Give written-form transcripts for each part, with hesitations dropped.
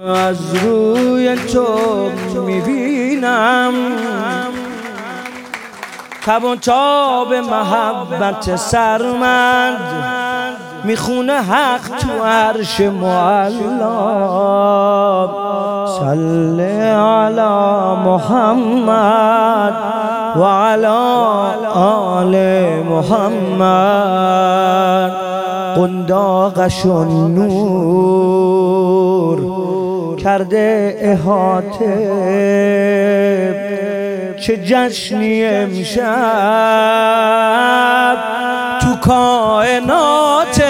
از روی تو میبینم تب و تاب محبت سرمند میخونه حق تو عرش معلا. صل علی محمد و علی آل محمد. قنداقش و نور کرده احاطه، چه جشنی امشب تو کائنات.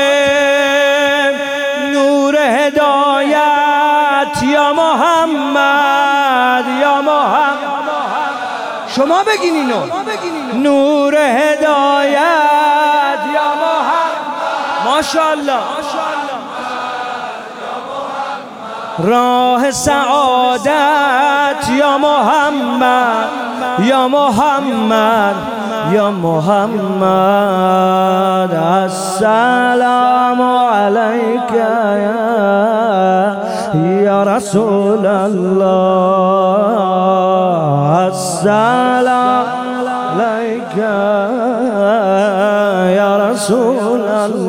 نور هدایت یا محمد یا محمد. شما بگین اینو. نور هدایت یا محمد. ماشاءالله. راه سعادت یا محمد یا محمد یا محمد. السلام علیک یا رسول الله. السلام علیک یا رسول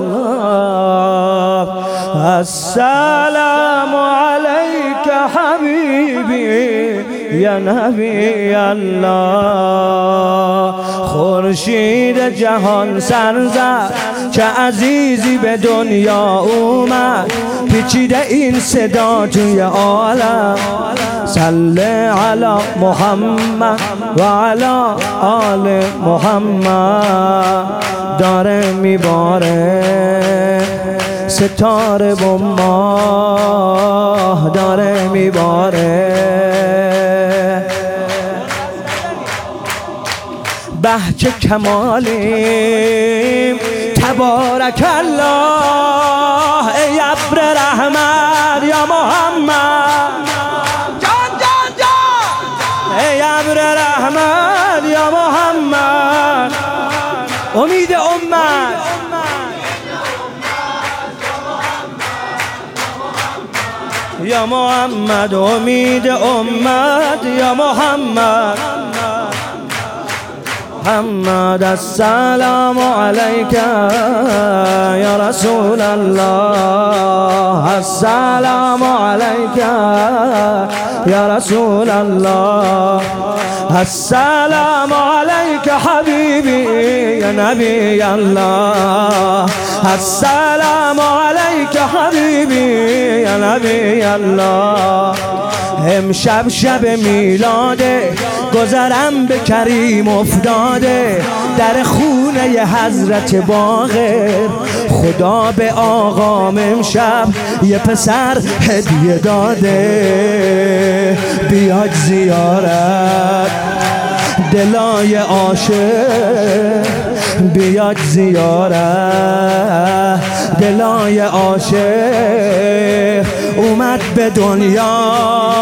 الله. السلام علیک حبیبی یا نبی الله. خورشید جهان سر زد چه عزیزی به دنیا اومد، پیچیده این صدا توی عالم. صل علی محمد و علی آل محمد. داره میباره ستاره و ماه داره میباره. بهجه کمالیم تبارک الله. ای ابر رحمت یا محمد. جان جان جان. ای ابر رحمت یا محمد. امید امت. یا محمد امید امت یا محمد. محمد السلام علیک یا رسول الله. السلام علیک یا رسول الله. السلام علیک حبیبی یا نبی الله. السلام علیک حبیبی یا نبی الله. امشب شب میلاده، گذرم به کریم افتاده. در خونه حضرت باقر خدا به آقام امشب یه پسر هدیه داده. بیاید زیارت دلای عاشق، بیاید زیارت دلای عاشق. اومد به دنیا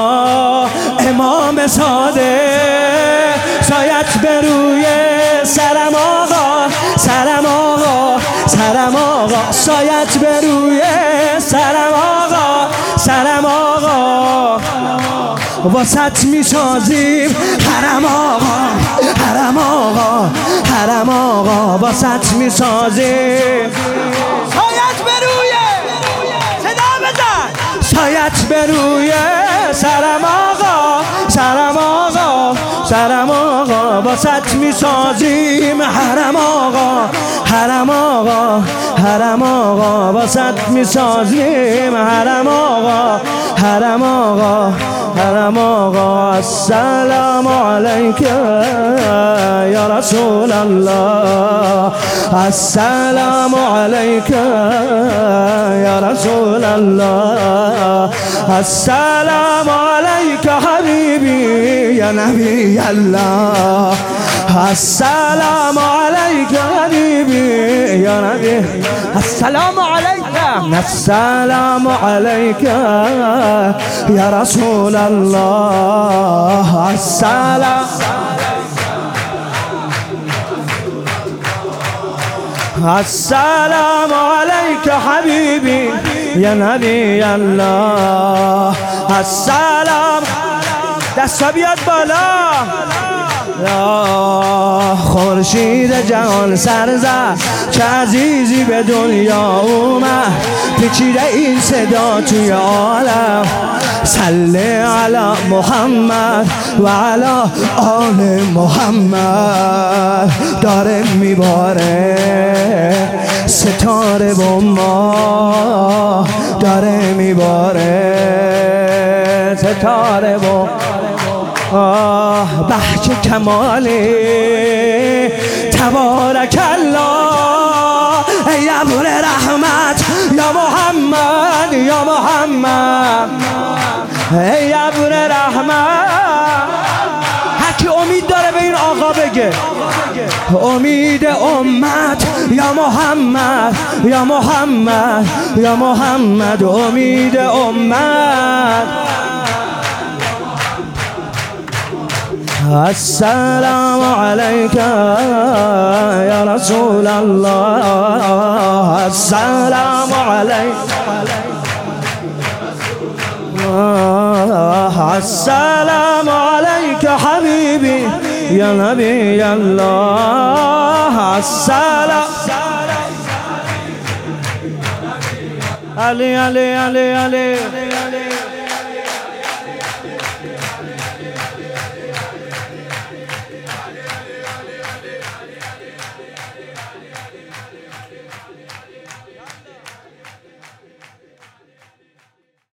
امام صادق، سایت به روی سرم آقا، سرم آقا، سرم آقا. سایت به روی سرم آقا، سرم آقا. واسط میسازیم حرم آقا، حرم آقا، حرم آقا. واسط میسازیم. سایت به روی صدا بزن. سایت به روی سرم آقا، سرم آقا، سرم آقا. واسط میسازیم حرم آقا، حرم آقا، حرم آقا. واسط میسازیم حرم آقا، حرم آقا، حرم آقا. السلام علیک یا رسول الله. السلام علیک یا رسول الله. السلام علیک حبیبی یا نبی الله. السلام علیک حبیبی یا نبی. السلام علیک. السلام علیک یا رسول الله. السلام السلام علیک حبیبی یا نبی الله. السلام. دستا بیاد بالا. خورشید جهان سر زد چه عزیزی به دنیا اومد، پیچیده این صدا توی عالم. صلی علی محمد و علی آل محمد. داره میباره ستاره با ما، داره میباره ستاره با بحج کمالی. تبارک الله ای ابر رحمت یا محمد یا محمد، ای ابر رحمت. هرکی امید داره به این آقا بگه امید امت یا محمد یا محمد یا محمد، امید امت. السلام عليك يا رسول الله. السلام عليك. السلام عليك حبيبي يا نبي الله. السلام علي علي علي علي